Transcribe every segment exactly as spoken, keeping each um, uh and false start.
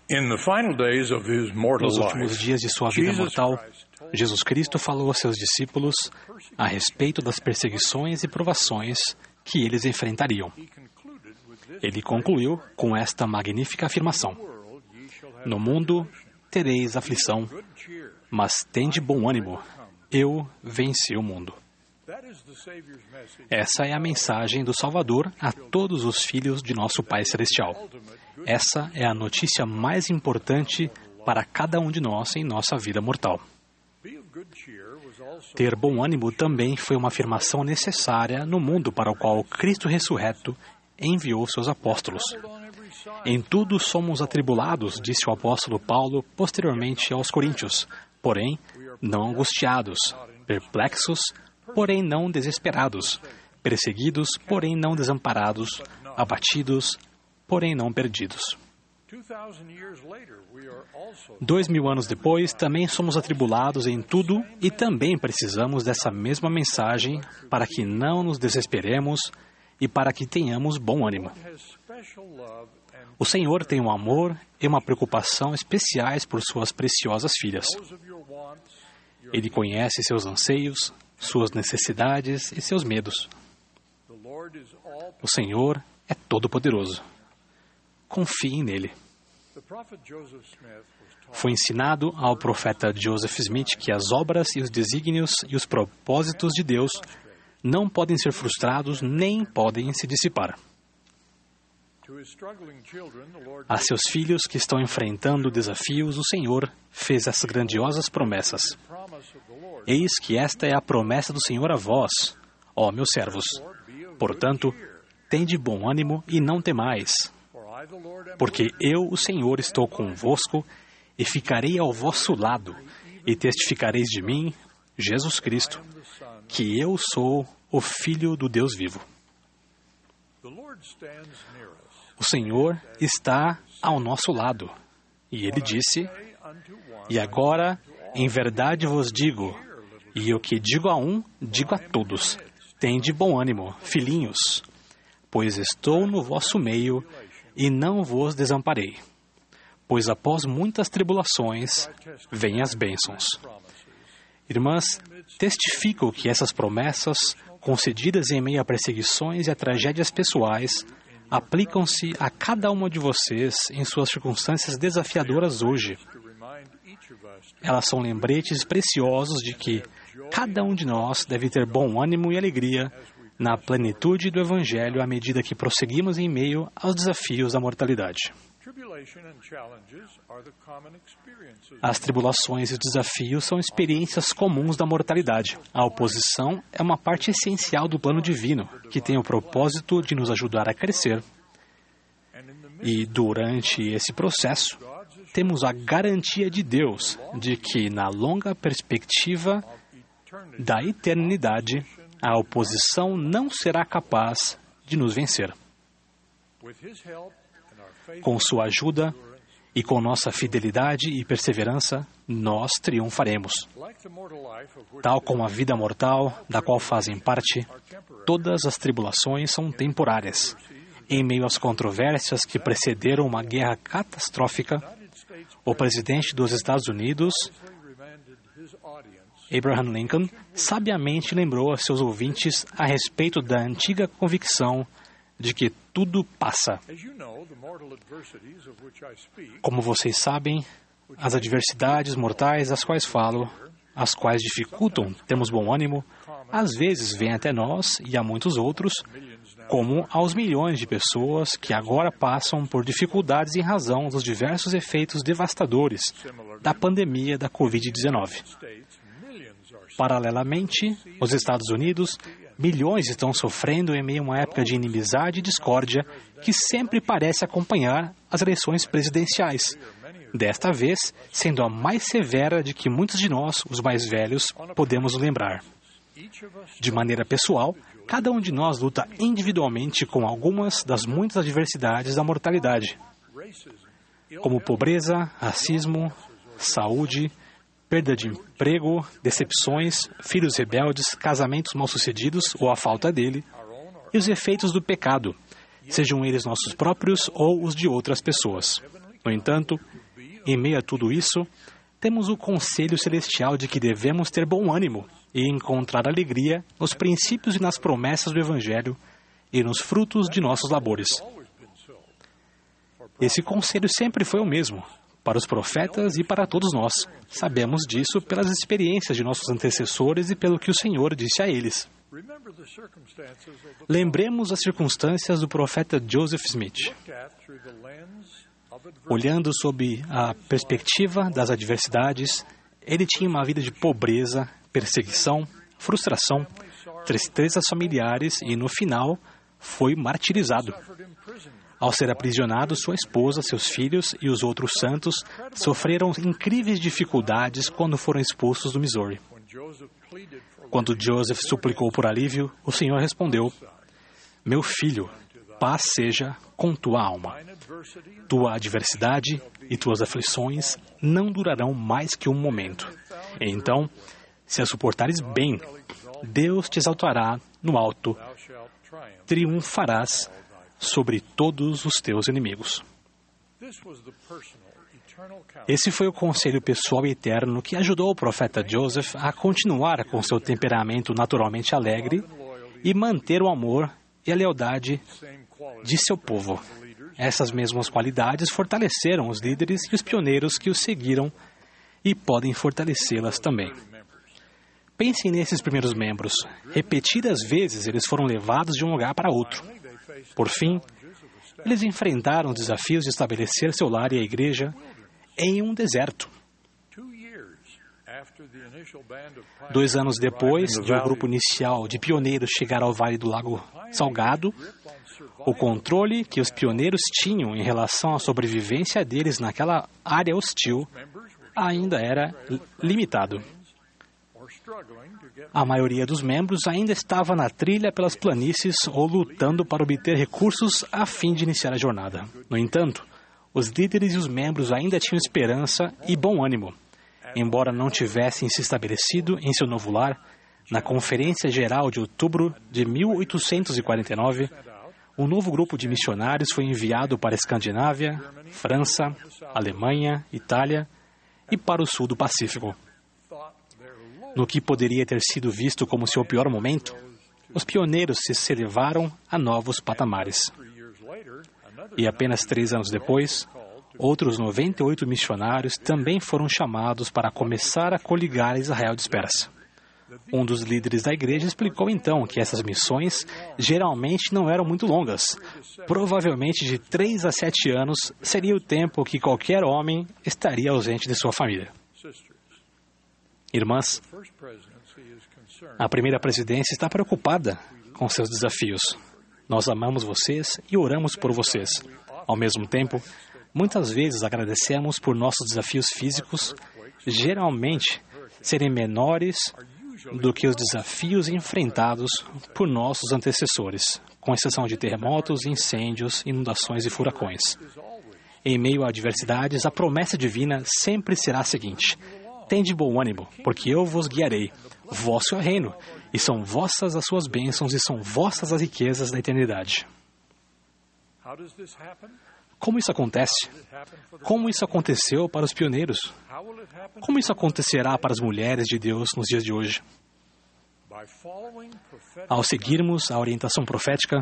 Nos últimos dias de sua vida mortal, Jesus Cristo falou aos seus discípulos a respeito das perseguições e provações que eles enfrentariam. Ele concluiu com esta magnífica afirmação: no mundo tereis aflição, mas tende bom ânimo, eu venci o mundo. Essa é a mensagem do Salvador a todos os filhos de nosso Pai Celestial. Essa é a notícia mais importante para cada um de nós em nossa vida mortal. Ter bom ânimo também foi uma afirmação necessária no mundo para o qual Cristo ressurreto enviou seus apóstolos. Em tudo somos atribulados, disse o apóstolo Paulo posteriormente aos Coríntios, porém não angustiados, perplexos, porém não desesperados, perseguidos, porém não desamparados, abatidos, porém não perdidos. Dois mil anos depois, também somos atribulados em tudo e também precisamos dessa mesma mensagem para que não nos desesperemos e para que tenhamos bom ânimo. O Senhor tem um amor e uma preocupação especiais por suas preciosas filhas. Ele conhece seus anseios, suas necessidades e seus medos. O Senhor é todo-poderoso. Confie nele. Foi ensinado ao profeta Joseph Smith que as obras e os desígnios e os propósitos de Deus não podem ser frustrados nem podem se dissipar. A seus filhos que estão enfrentando desafios, o Senhor fez essas grandiosas promessas. Eis que esta é a promessa do Senhor a vós, ó meus servos. Portanto, tende bom ânimo e não temais, porque eu, o Senhor, estou convosco e ficarei ao vosso lado, e testificareis de mim, Jesus Cristo, que eu sou o Filho do Deus vivo. O Senhor está ao nosso lado, e Ele disse: e agora, em verdade vos digo, e o que digo a um, digo a todos, tende bom ânimo, filhinhos, pois estou no vosso meio e não vos desamparei. Pois após muitas tribulações, vêm as bênçãos. Irmãs, testifico que essas promessas, concedidas em meio a perseguições e a tragédias pessoais, aplicam-se a cada uma de vocês em suas circunstâncias desafiadoras hoje. Elas são lembretes preciosos de que cada um de nós deve ter bom ânimo e alegria na plenitude do Evangelho à medida que prosseguimos em meio aos desafios da mortalidade. As tribulações e os desafios são experiências comuns da mortalidade. A oposição é uma parte essencial do plano divino, que tem o propósito de nos ajudar a crescer. E durante esse processo, temos a garantia de Deus de que, na longa perspectiva da eternidade, a oposição não será capaz de nos vencer. Com sua ajuda e com nossa fidelidade e perseverança, nós triunfaremos. Tal como a vida mortal, da qual fazem parte, todas as tribulações são temporárias. Em meio às controvérsias que precederam uma guerra catastrófica, o presidente dos Estados Unidos, Abraham Lincoln, sabiamente lembrou a seus ouvintes a respeito da antiga convicção de que tudo passa. Como vocês sabem, as adversidades mortais das quais falo, as quais dificultam termos bom ânimo, às vezes vêm até nós e a muitos outros, como aos milhões de pessoas que agora passam por dificuldades em razão dos diversos efeitos devastadores da pandemia da covid dezenove. Paralelamente, os Estados Unidos, milhões estão sofrendo em meio a uma época de inimizade e discórdia que sempre parece acompanhar as eleições presidenciais, desta vez sendo a mais severa de que muitos de nós, os mais velhos, podemos lembrar. De maneira pessoal, cada um de nós luta individualmente com algumas das muitas adversidades da mortalidade, como pobreza, racismo, saúde, perda de emprego, decepções, filhos rebeldes, casamentos mal-sucedidos ou a falta dele, e os efeitos do pecado, sejam eles nossos próprios ou os de outras pessoas. No entanto, em meio a tudo isso, temos o conselho celestial de que devemos ter bom ânimo e encontrar alegria nos princípios e nas promessas do Evangelho e nos frutos de nossos labores. Esse conselho sempre foi o mesmo, para os profetas e para todos nós. Sabemos disso pelas experiências de nossos antecessores e pelo que o Senhor disse a eles. Lembremos as circunstâncias do profeta Joseph Smith. Olhando sob a perspectiva das adversidades, ele tinha uma vida de pobreza, perseguição, frustração, tristezas familiares e, no final, foi martirizado. Ao ser aprisionado, sua esposa, seus filhos e os outros santos sofreram incríveis dificuldades quando foram expulsos do Missouri. Quando Joseph suplicou por alívio, o Senhor respondeu: "Meu filho, paz seja com tua alma. Tua adversidade e tuas aflições não durarão mais que um momento. Então, se as suportares bem, Deus te exaltará no alto, triunfarás sobre todos os teus inimigos." Esse foi o conselho pessoal e eterno que ajudou o profeta Joseph a continuar com seu temperamento naturalmente alegre e manter o amor e a lealdade de seu povo. Essas mesmas qualidades fortaleceram os líderes e os pioneiros que os seguiram e podem fortalecê-las também. Pensem nesses primeiros membros. Repetidas vezes eles foram levados de um lugar para outro. Por fim, eles enfrentaram os desafios de estabelecer seu lar e a igreja em um deserto. Dois anos depois de o grupo inicial de pioneiros chegar ao Vale do Lago Salgado, o controle que os pioneiros tinham em relação à sobrevivência deles naquela área hostil ainda era limitado. A maioria dos membros ainda estava na trilha pelas planícies ou lutando para obter recursos a fim de iniciar a jornada. No entanto, os líderes e os membros ainda tinham esperança e bom ânimo. Embora não tivessem se estabelecido em seu novo lar, na Conferência Geral de outubro de mil oitocentos e quarenta e nove, um novo grupo de missionários foi enviado para a Escandinávia, França, Alemanha, Itália e para o sul do Pacífico. No que poderia ter sido visto como seu pior momento, os pioneiros se elevaram a novos patamares. E apenas três anos depois, outros noventa e oito missionários também foram chamados para começar a coligar Israel de dispersa. Um dos líderes da igreja explicou então que essas missões geralmente não eram muito longas. Provavelmente de três a sete anos seria o tempo que qualquer homem estaria ausente de sua família. Irmãs, a primeira presidência está preocupada com seus desafios. Nós amamos vocês e oramos por vocês. Ao mesmo tempo, muitas vezes agradecemos por nossos desafios físicos, geralmente serem menores do que os desafios enfrentados por nossos antecessores, com exceção de terremotos, incêndios, inundações e furacões. Em meio a adversidades, a promessa divina sempre será a seguinte: tende bom ânimo, porque eu vos guiarei. Vosso é o reino, e são vossas as suas bênçãos, e são vossas as riquezas da eternidade. Como isso acontece? Como isso aconteceu para os pioneiros? Como isso acontecerá para as mulheres de Deus nos dias de hoje? Ao seguirmos a orientação profética,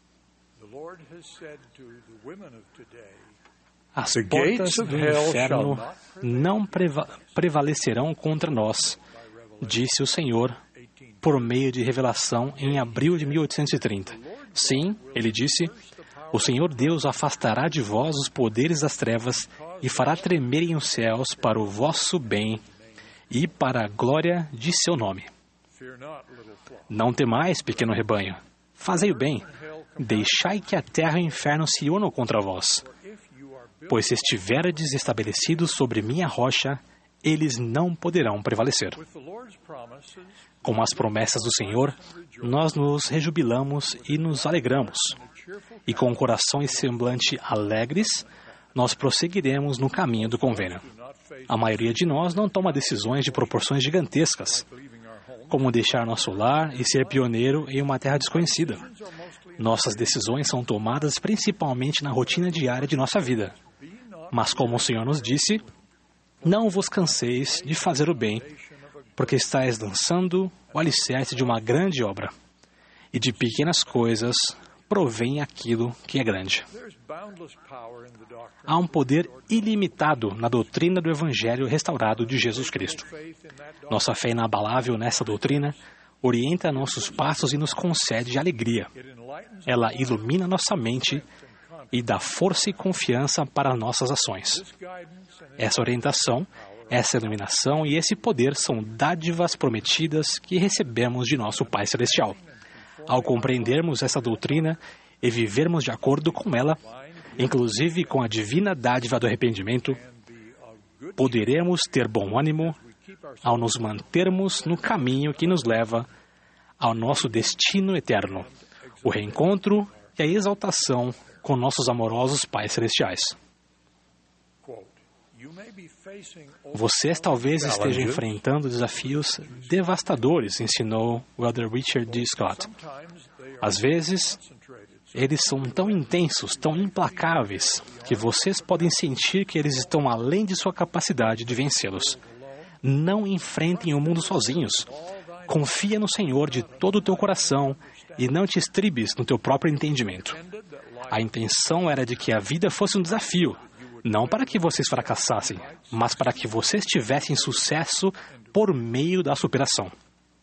as portas do inferno não preva- prevalecerão contra nós, disse o Senhor por meio de revelação em abril de mil oitocentos e trinta. Sim, ele disse, o Senhor Deus afastará de vós os poderes das trevas e fará tremerem os céus para o vosso bem e para a glória de seu nome. Não temais, pequeno rebanho, fazei o bem, deixai que a terra e o inferno se unam contra vós. Pois se estiverdes estabelecidos sobre minha rocha, eles não poderão prevalecer. Com as promessas do Senhor, nós nos rejubilamos e nos alegramos. E com o coração e semblante alegres, nós prosseguiremos no caminho do convênio. A maioria de nós não toma decisões de proporções gigantescas, como deixar nosso lar e ser pioneiro em uma terra desconhecida. Nossas decisões são tomadas principalmente na rotina diária de nossa vida. Mas como o Senhor nos disse, não vos canseis de fazer o bem, porque estáis lançando o alicerce de uma grande obra, e de pequenas coisas provém aquilo que é grande. Há um poder ilimitado na doutrina do Evangelho restaurado de Jesus Cristo. Nossa fé inabalável nessa doutrina orienta nossos passos e nos concede alegria. Ela ilumina nossa mente e dá força e confiança para nossas ações. Essa orientação, essa iluminação e esse poder são dádivas prometidas que recebemos de nosso Pai Celestial. Ao compreendermos essa doutrina e vivermos de acordo com ela, inclusive com a divina dádiva do arrependimento, poderemos ter bom ânimo ao nos mantermos no caminho que nos leva ao nosso destino eterno, o reencontro e a exaltação com nossos amorosos pais celestiais. Vocês talvez estejam enfrentando desafios devastadores, ensinou o Elder Richard D. Scott. Às vezes, eles são tão intensos, tão implacáveis, que vocês podem sentir que eles estão além de sua capacidade de vencê-los. Não enfrentem o mundo sozinhos. Confia no Senhor de todo o teu coração e não te estribes no teu próprio entendimento. A intenção era de que a vida fosse um desafio, não para que vocês fracassassem, mas para que vocês tivessem sucesso por meio da superação.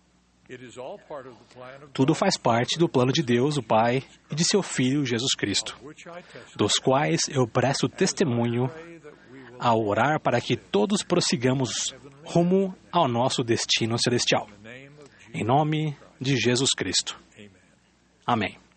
Tudo faz parte do plano de Deus, o Pai, e de seu Filho, Jesus Cristo, dos quais eu presto testemunho ao orar para que todos prossigamos rumo ao nosso destino celestial. Em nome de Jesus Cristo. Amém.